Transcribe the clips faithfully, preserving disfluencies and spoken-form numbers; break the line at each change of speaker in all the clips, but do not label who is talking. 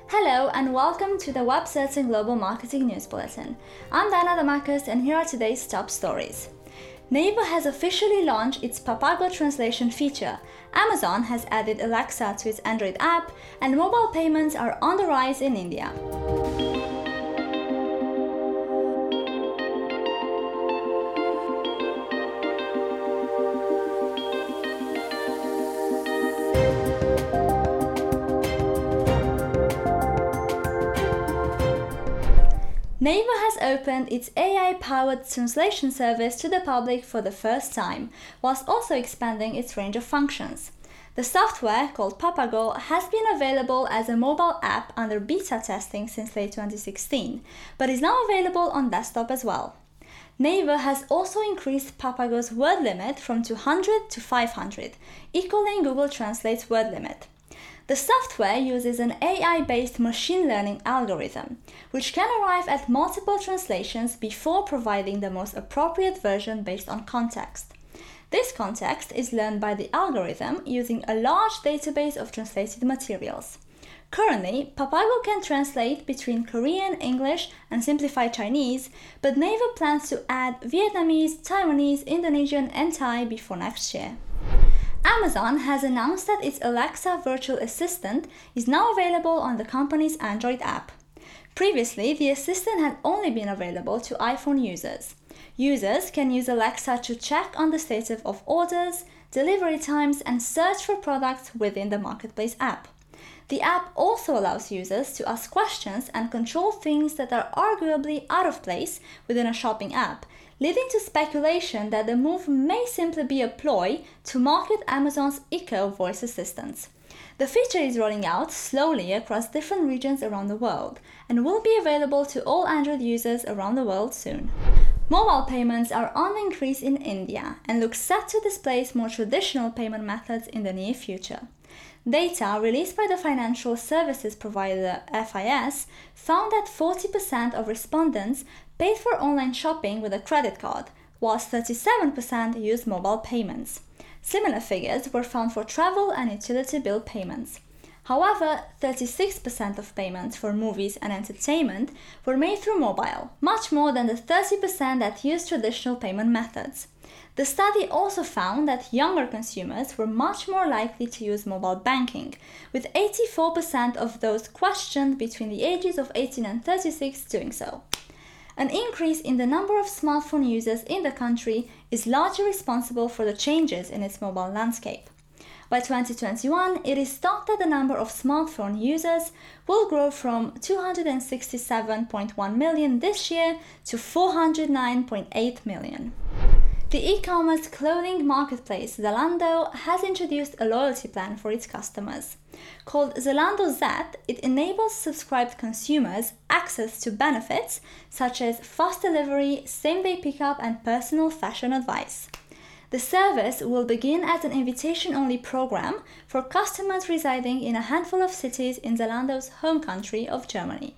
Hello and welcome to the Web Certain Global Marketing News Bulletin. I'm Diana Damakis and here are today's top stories. Naver has officially launched its Papago translation feature, Amazon has added Alexa to its Android app, and mobile payments are on the rise in India. Naver has opened its A I-powered translation service to the public for the first time, whilst also expanding its range of functions. The software, called Papago, has been available as a mobile app under beta testing since late twenty sixteen, but is now available on desktop as well. Naver has also increased Papago's word limit from two hundred to five hundred, equaling Google Translate's word limit. The software uses an A I-based machine learning algorithm, which can arrive at multiple translations before providing the most appropriate version based on context. This context is learned by the algorithm using a large database of translated materials. Currently, Papago can translate between Korean, English, and simplified Chinese, but Naver plans to add Vietnamese, Taiwanese, Indonesian, and Thai before next year. Amazon has announced that its Alexa virtual assistant is now available on the company's Android app. Previously, the assistant had only been available to iPhone users. Users can use Alexa to check on the status of orders, delivery times, and search for products within the Marketplace app. The app also allows users to ask questions and control things that are arguably out of place within a shopping app, leading to speculation that the move may simply be a ploy to market Amazon's Echo voice assistants. The feature is rolling out slowly across different regions around the world and will be available to all Android users around the world soon. Mobile payments are on the increase in India and look set to displace more traditional payment methods in the near future. Data released by the financial services provider F I S found that forty percent of respondents paid for online shopping with a credit card, whilst thirty-seven percent used mobile payments. Similar figures were found for travel and utility bill payments. However, thirty-six percent of payments for movies and entertainment were made through mobile, much more than the thirty percent that used traditional payment methods. The study also found that younger consumers were much more likely to use mobile banking, with eighty-four percent of those questioned between the ages of eighteen and thirty-six doing so. An increase in the number of smartphone users in the country is largely responsible for the changes in its mobile landscape. By twenty twenty-one, it is thought that the number of smartphone users will grow from two hundred sixty-seven point one million this year to four hundred nine point eight million. The e-commerce clothing marketplace Zalando has introduced a loyalty plan for its customers. Called Zalando Z, it enables subscribed consumers access to benefits such as fast delivery, same-day pickup, and personal fashion advice. The service will begin as an invitation-only program for customers residing in a handful of cities in Zalando's home country of Germany.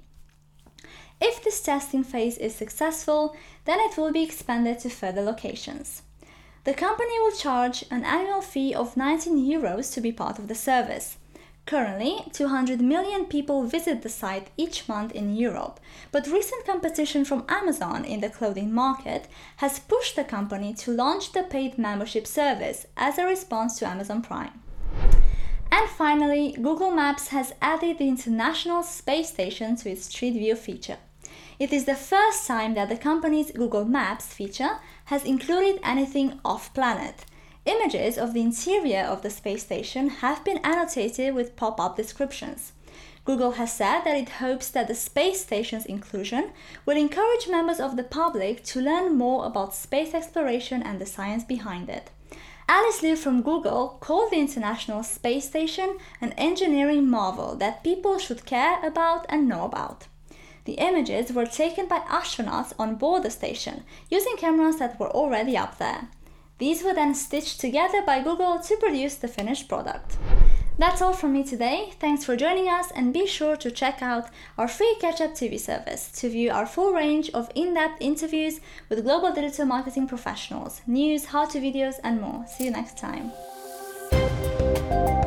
If this testing phase is successful, then it will be expanded to further locations. The company will charge an annual fee of nineteen euros to be part of the service. Currently, two hundred million people visit the site each month in Europe, but recent competition from Amazon in the clothing market has pushed the company to launch the paid membership service as a response to Amazon Prime. And finally, Google Maps has added the International Space Station to its Street View feature. It is the first time that the company's Google Maps feature has included anything off-planet. Images of the interior of the space station have been annotated with pop-up descriptions. Google has said that it hopes that the space station's inclusion will encourage members of the public to learn more about space exploration and the science behind it. Alice Liu from Google called the International Space Station an engineering marvel that people should care about and know about. The images were taken by astronauts on board the station, using cameras that were already up there. These were then stitched together by Google to produce the finished product. That's all from me today. Thanks for joining us, and be sure to check out our free Catch-Up T V service to view our full range of in-depth interviews with global digital marketing professionals, news, how-to videos, and more. See you next time.